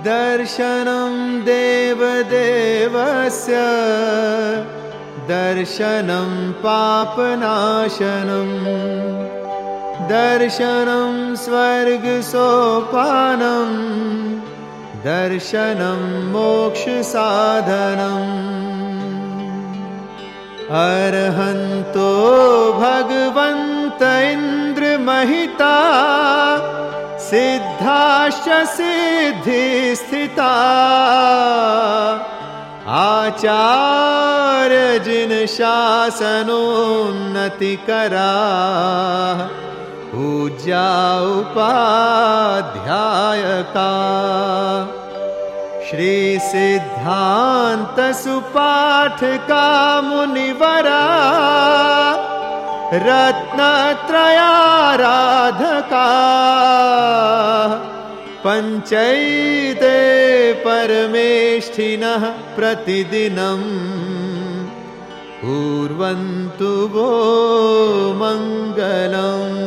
दर्शनं देवदेवस्य दर्शनं पापनाशनं दर्शनं स्वर्गसोपानं दर्शनं मोक्षसाधनम् अर्हन्तो भगवन्त इन्द्रमहिता सिद्धाश्च सिद्धिस्थिता आचार्यजिन शासनोन्नतिकरा पूज्या उपाध्यायका श्री सिद्धांत सुपाठका मुनिवरा रत्नत्रयाराधका पंचैते परमेष्ठिनः प्रतिदिनं कुर्वन्तु वो मंगलम्।